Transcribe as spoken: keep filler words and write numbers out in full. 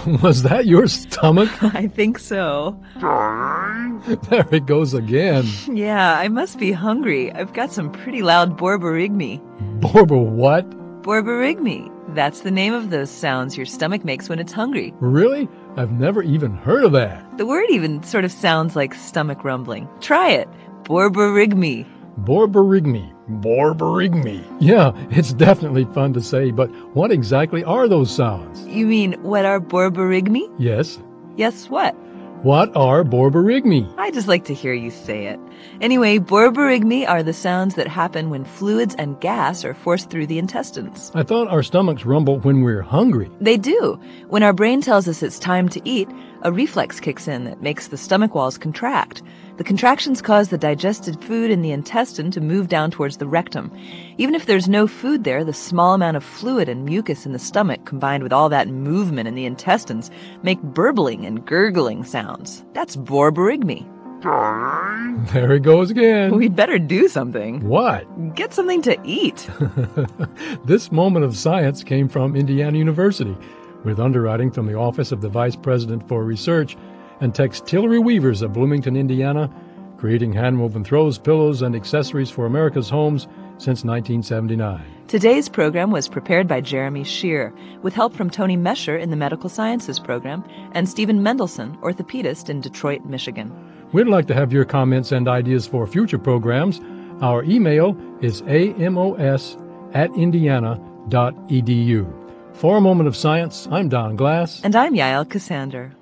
Was that your stomach? I think so. There it goes again. Yeah, I must be hungry. I've got some pretty loud borborygmi. Borbo what? Borborygmi. That's the name of those sounds your stomach makes when it's hungry. Really? I've never even heard of that. The word even sort of sounds like stomach rumbling. Try it. Borborygmi. Borborygmi. Borborygmi. Yeah, it's definitely fun to say, but what exactly are those sounds? You mean, what are borborygmi? Yes. Yes, what? What are borborygmi? I just like to hear you say it. Anyway, borborygmi are the sounds that happen when fluids and gas are forced through the intestines. I thought our stomachs rumble when we're hungry. They do. When our brain tells us it's time to eat, a reflex kicks in that makes the stomach walls contract. The contractions cause the digested food in the intestine to move down towards the rectum. Even if there's no food there, the small amount of fluid and mucus in the stomach, combined with all that movement in the intestines, make burbling and gurgling sounds. That's borborygmi. There it goes again. We'd better do something. What? Get something to eat. This moment of science came from Indiana University, with underwriting from the Office of the Vice President for Research and Textilery Weavers of Bloomington, Indiana, creating hand-woven throws, pillows, and accessories for America's homes since nineteen seventy-nine. Today's program was prepared by Jeremy Shear, with help from Tony Mesher in the Medical Sciences program and Stephen Mendelson, orthopedist in Detroit, Michigan. We'd like to have your comments and ideas for future programs. Our email is amos at indiana dot edu. For a Moment of Science, I'm Don Glass. And I'm Yael Cassander.